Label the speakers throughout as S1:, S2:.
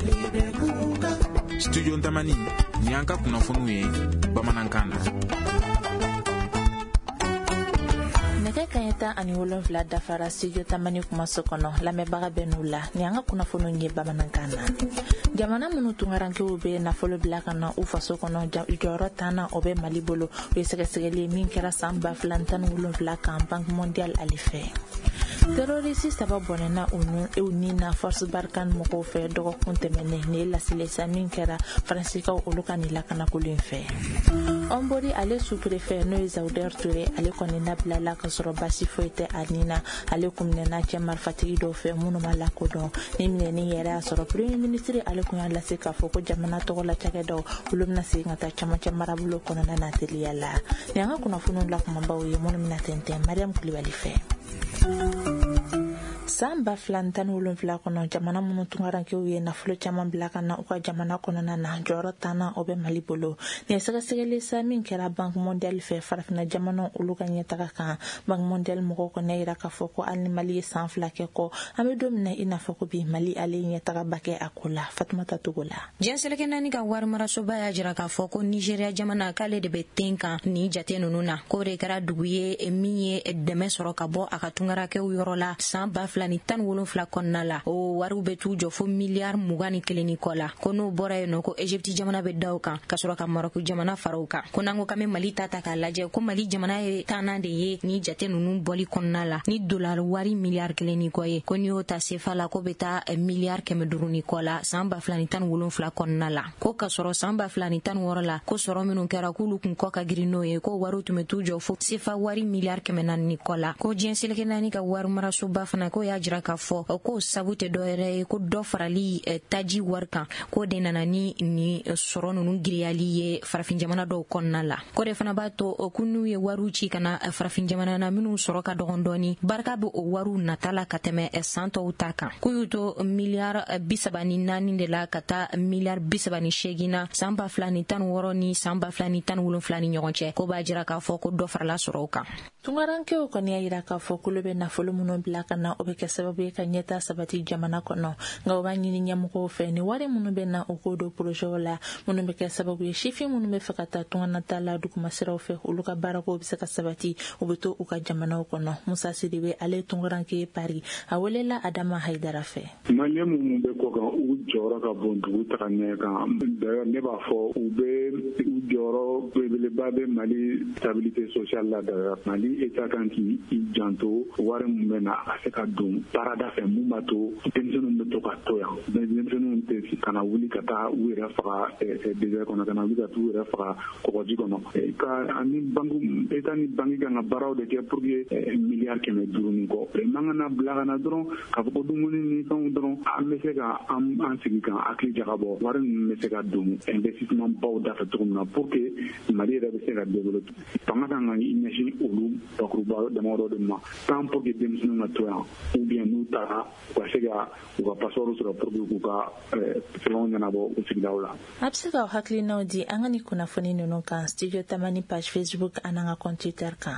S1: Studio Tamani Nyanka kunafunwe Bamanankana
S2: Nega kayeta ani wolonfla dafara studio Tamani kumasokono lamebaga benula Nyanga kunafunu nye Bamanankana Jamana munu tungaranke ube na folo blakana ufaso kono joro tana obe malibolo wesekesegeli min kera samba flantan wolonfla Banque mondiale alife Terroriste saba bonena unina force barkan moko fe dogo kuntemene ne la silesa min kera Francisca olukani lakana kulinfe Ombori ale sous-préfet no Zauder Touré ale konina blala kasoro basi foite anina ale kumnena chamar fatigi do fe munu malako do ni mineni yera soro premier ministre ale kunya la seka foko jamana to la chake do ulumna singata chama chamara bulo konana na teliala nyanga kuna funun la kumamba uye munu minatente Mariam Kulibali fe Samba flantan wolonfla kono jamana munu tungaranke uye na fulo chama blakana uka jamana kono na joro tana obe malibolo ne saka segele sa min kera Banque mondiale fe farafina jamana uluka nyetaka kan Banque mondiale moko ko neira ka foko alni mali sanfla ke ko amedo mina ina foko bi mali ale nyetaka bake akula Fatmata Tugola
S3: jenseleke nani ka war marasoba ya jira ka foko Nigeria jamana kale de betenka ni jate nununa ko re kara duguye emiye deme soro ka bo akatungara ke uyorola samba ni tan wolonfla konna la o waru betu jo fo milliard mugani keleni kola kono bora eno ko Egypte jamana be dawka kasoro ka Morocco jamana farouka konango kame Mali tata ka laje ko Mali jamana e tanande ye ni jate nunu boli konna la ni dollar wari milliard keleni koye konyo ta sefa la ko beta milliard keme duruni kola samba flani tan wolonfla konna la ko kasoro samba flani tan worala ko soro minu kera kulu kun ko ka girino ye ko waru tumetu jo fo sefa wari milliard keme nan nikola ko jensel ke nani ka waru mara suba fana ko ya jira ka fo ko sabute do ere ko do farali taji warka ko de nanani ni soro nunu griyali ye farafin jamana do konna la ko de fana bato kunu ye waruci kana farafin jamana na minu soro ka do gondoni barka be o waru natala kateme santo utaka kuyuto milliard bisabani nani de la kata milliard bisabani shegina samba flani tan woroni samba flani tan wulun flani nyonche ko ba jira ka fo ko do farala soro ka
S2: tungaranke ko ne ira ka fo kulobe na folo muno blaka na obeke sababu kanyeta sabati jamana kono ngawa nyini nyamuko fe ni wari muno be na okodo projola muno be ka sababu shifi muno be fakata tungana tala dukuma sira fe uluka barako bisaka sabati ubuto uka jamana kono Musa Sidibe ale tungaranke Paris awelela Adama Haidara fe
S4: manyemu mumbe ko ga u joro ka bondu takanya ka ne ba fo ube u joro bele babe Mali stabilité sociale la da Mali eta kanki janto wari mumbe na aseka dum parada fe mumato tension no to ka toya tension te kana wuli kata wira fa déjà qu'on a kana wuli kata wira fa ko ji kono ka ani bangu eta ni bangi ga baraw de ke pour que milliard keme duruni ko mangana blaga na dron ka ko dumuni ni kan dron amese ga am ansika akli jagabo wari mese ga dum investissement baw da fa tourna pour que Mali da se ga développer pangata ngani imagine olu dokruba de modo de ma tant pour que tension na toya ou bien nous tara kwasega uga pasoro sura produit uga selon nabo usigdaula
S2: absega hakli nodi angani kuna foni nono kan studio Tamani page Facebook ananga Twitter kan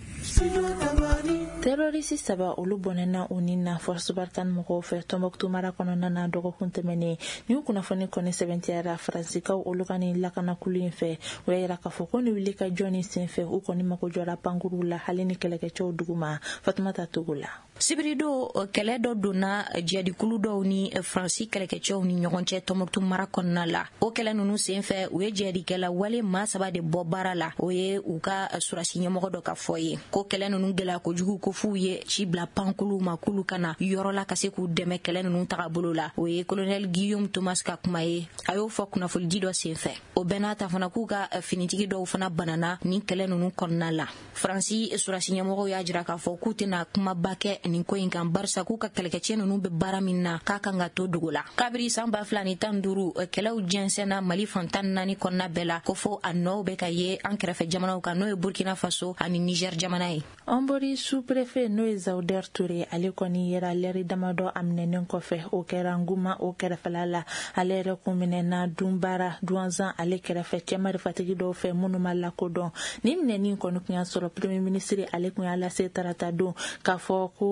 S2: Terroriste saba ulubonena unina force barkan moko fe Tombouctou mara kono na dogo kuntemene ni kuna foni kone 70 ara Francisca ulukani lakana kulinfe weira ka foko ni wilika Johnny Senfe ukoni makojora pangurula halini keleke cho duguma Fatmata Tugula
S3: Sibrido kele do dona jadi kulu do ni Francis keleke cho ni nyonche Tombouctou mara konna la o kele nunu Senfe we jadi kala wale masaba de bobara la oye uka surasi nyomo do ka foye ko kele nunu gela ko jugu ko fuye ci bla pankulu makulu kana yorola kase ku deme kele nunu tagabolo la oye colonel Guillaume Thomas Kakmaye ayo fok na fol dido Senfe o benata fana kuka finitigi do fana banana ni kele nunu konna la Francis surasi nyomo ya jira ka fo kutina kuma bake ni ko inkan barsa kuka keleke cheno nunu be baraminna kaka ngato dugula kabri samba flani tanduru kele u jensena Mali fontan nani konna bela ko fo anno be kaye ankrefe jamana ka no Burkina Faso ani Niger jamana
S2: Ombori sous-préfet no Zauder Touré ale koni yera leri damado amnenen kofe o keranguma o kerafalala ale rekominena dumbara duanzan ale kerafe chemari fatigi do fe munuma la kodon nimneni konu knya soro premier ministre ale kunya la setarata do ka fo ko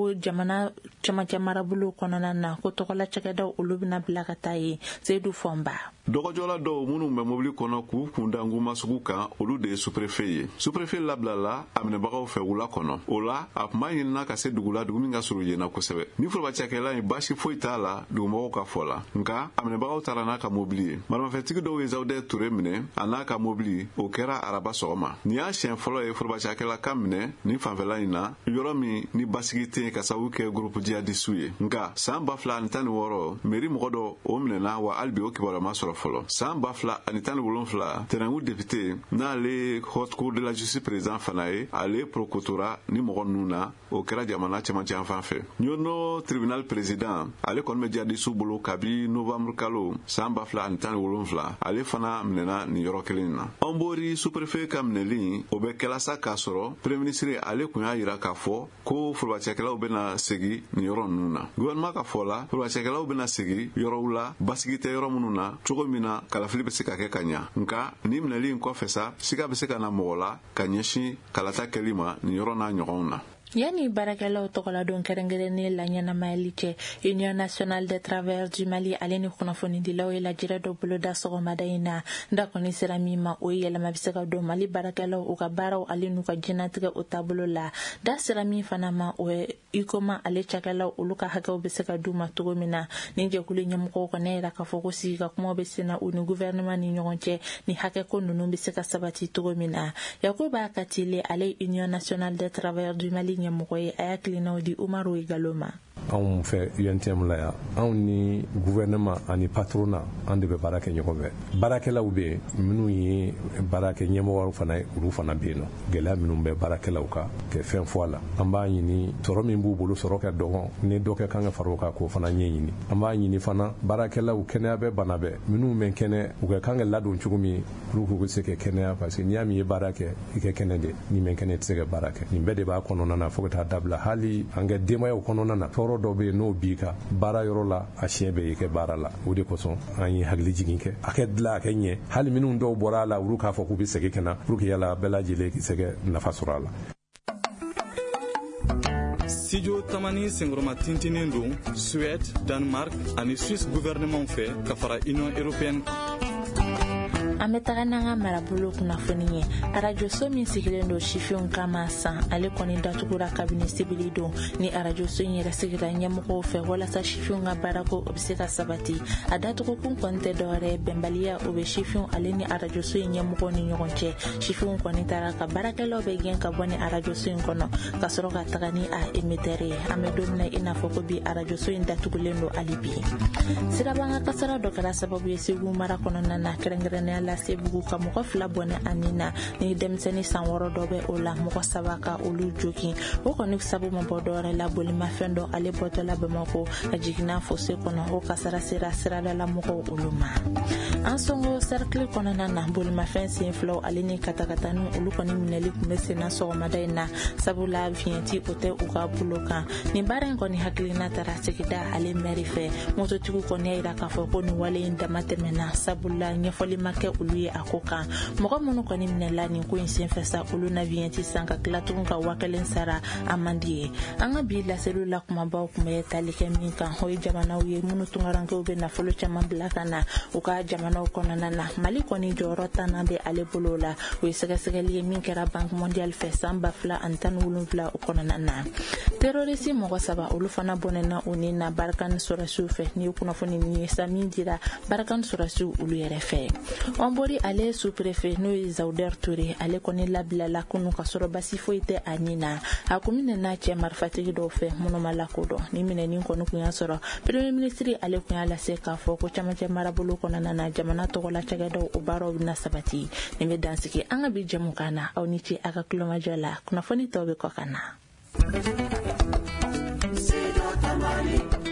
S2: ko jamana chamacha marabulu konana na ko tokola chakeda ulubina blaka tai Seydou Fomba
S5: dogojola do munu me mobili kono ku kunda nguma sukuka olu de sous-préfet sous-préfet lablala amne bagaw fe wula kono ola apma yinna ka se dugula dugumi nga suru yena ko sebe ni fo ba chakela ni bashi foitala du mo ka fola nka amne bagaw tarana ka mobili marma fetigi do wezawde turemne anaka mobili o kera araba soma ni a chien folo e fo ba chakela kamne ni fanvela ina yoromi ni basigite ka sawuke groupe dia disuye nka samba fla ntani woro meri mogodo o mnena wa albi o kibara masoro folo samba fla anitani wolonfla tenangu député na le haute cour de la justice président fanaye ale procutora ni mogon nuna o kera jamana chamanchi anfanfe nyono tribunal président ale kon media disu bolo kabi novembre kalo samba fla anitani wolonfla ale fana mnena ni yoro kelina ombori sous-préfet kamneli obe kelasa kasoro premier ministre ale kunya yira ka fo ko furba chakela obena segi ni yoro nuna gouvernement ka fola furba chakela obena segi yoro ula basigite yoro mununa chogomina kala filipe sika ke kanya nka ni mneli nko fesa sika beseka na mola kanyeshi kalata kelima ni yoro na nyogona
S2: Yani barakala tokola don kerengere la nyana maliche Union nationale des travailleurs du Mali aleni kunafoni dilaw la jira do bolo da so madaina ndako ni serami ma o yela mabisaka do Mali barakala o ka baraw alenu ka jinatiga o tabulo la da serami fanama o ikoma ale chakala o luka haka o besaka do matugomina ninje kuli nyamko ko ne ra ka fokusi ka kuma besena o ni gouvernement ni nyonche ni haka ko nunu besaka sabati tugomina yakoba katile ale Union nationale des travailleurs du Mali Mokoye ayaklina di Umaru Igaloma
S6: on fait UNTM la ya on ni gouvernement ani patrona on de barake nyokobe barake la ube minu yi barake nyemo fana uru fana beno gela minu be barake la uka ke fen fola amba yini toro min bu bulu soro ka dogon ne doke kanga faroka ko fana nyini amba yini fana barake la ukene be banabe minu men kene uka kanga ladon chugumi ruku ko seke kene parce que nyami barake ike kene de ni men kene tsege barake ni bede ba kono nana fogata dabla hali anga dema yo kono nana toro dobe no bika bara yorola ashebe ke barala wudi ko son anyi hagli jiginke akedla kenye hali minun do borala uruka fo ku bisege kana uruki yala belaji le kisege nafasurala
S7: Studio Tamani Sengroma Tintinendo Suède Danemark ani Suisse gouvernement fait kafara Union européenne
S2: ametagana nga marabulu kunafoniye arajo somi sikilendo shifion kama sa ale koni datukura kabine sibilido ni arajo sonye rasikira nyamuko fe wala sa shifion nga barako obseka sabati adatuko kun konte dore bembalia obe shifion ale ni arajo sonye nyamuko ni nyokonche shifion koni taraka barakelo be gen ka boni arajo sonye kono kasoro ka tagani a emitere amedomna inafoko bi arajo sonye datukulendo alibi sirabanga kasara dokara sababu yesigu mara kono na kerengere la sebugu ka moko fla bone anina ni demseni sanworo dobe ola moko sabaka olu joki woko ni sabu mabodore la bolima fendo ale boto la bemako ajigna fose kono ho kasara sira la moko uluma ansongo cercle kono na bolima fensi flow alini katakatanu olu koni mineli kumese na so madaina sabu la vienti ote uka buloka ni baren koni haklina tarasekida ale merife moto tiku koni ira ka fo koni wale ndamatemena sabu la nyefoli make uluye akoka moko mono koni minela ni ko insenfesa ulu na vienti sanka klatun ka wakelen sara amandie anga bi la selula kuma ba kuma yetalike minka hoy jamana uye munu tungaranke ube na folo chama blakana uka jamana ukona na Mali koni jorota na be ale bolola we segasegeli minkera bank mondial fesamba fla antan wulunfla ukona na terrorisi moko saba ulu fana bonena unina barkan surasufe ni ukuna foni ni samindira barkan surasu ulu yerefe ombori ale sous-préfet no Zauder Touré ale koni labla la kunu kasoro basi foite anina akumine na che marfatigi do fe mono malakodo ni mineni konu kunya soro premier ministre ale kunya la seka fo ko chama marabulu kona na jamana to la chaga do ubaro na sabati ni me dansiki anga bi jamukana au ni ci aka kuloma jala kuna foni tobe kokana